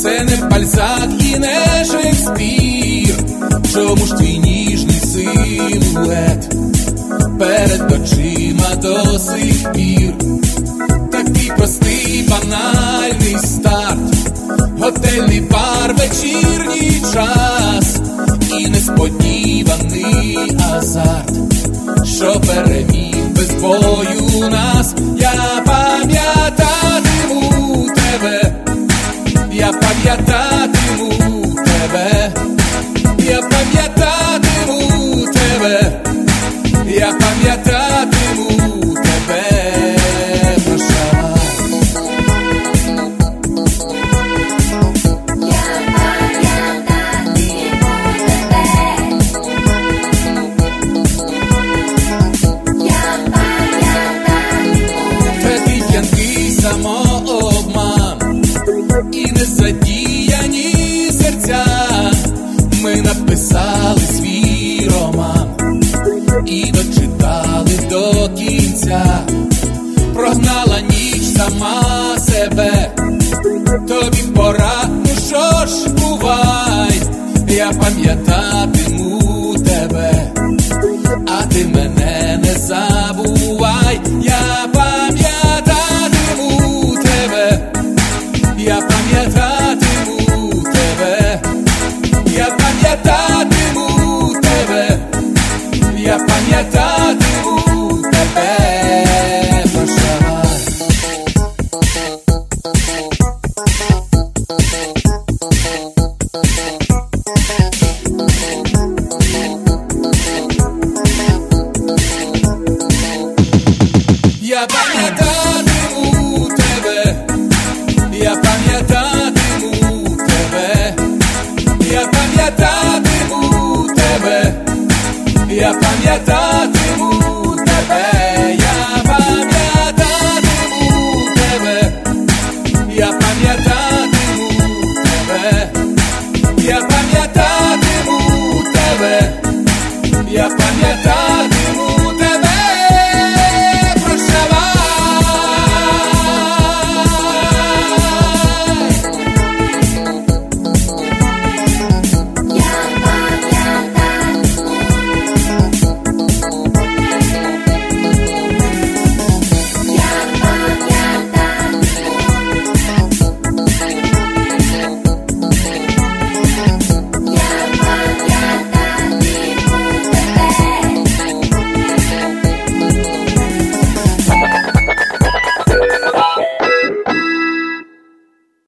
Це не Бальзак і не Шекспір. Чому ж твій ніжний силует перед очима до сих пір? Такий простий, банальний старт, готельний бар, вечірній час і несподіваний азарт, що переміг без бою нас. Я пам'ятатиму тебе, я пам'ятатиму тебе, я пам'ятатиму тебе, я пам'ятатиму тебе. Самообман і незадіяні серця. Ми написали свій роман і дочитали до кінця. Прогнала ніч сама себе, тобі пора, ну що ж, бувай. Я пам'ятатиму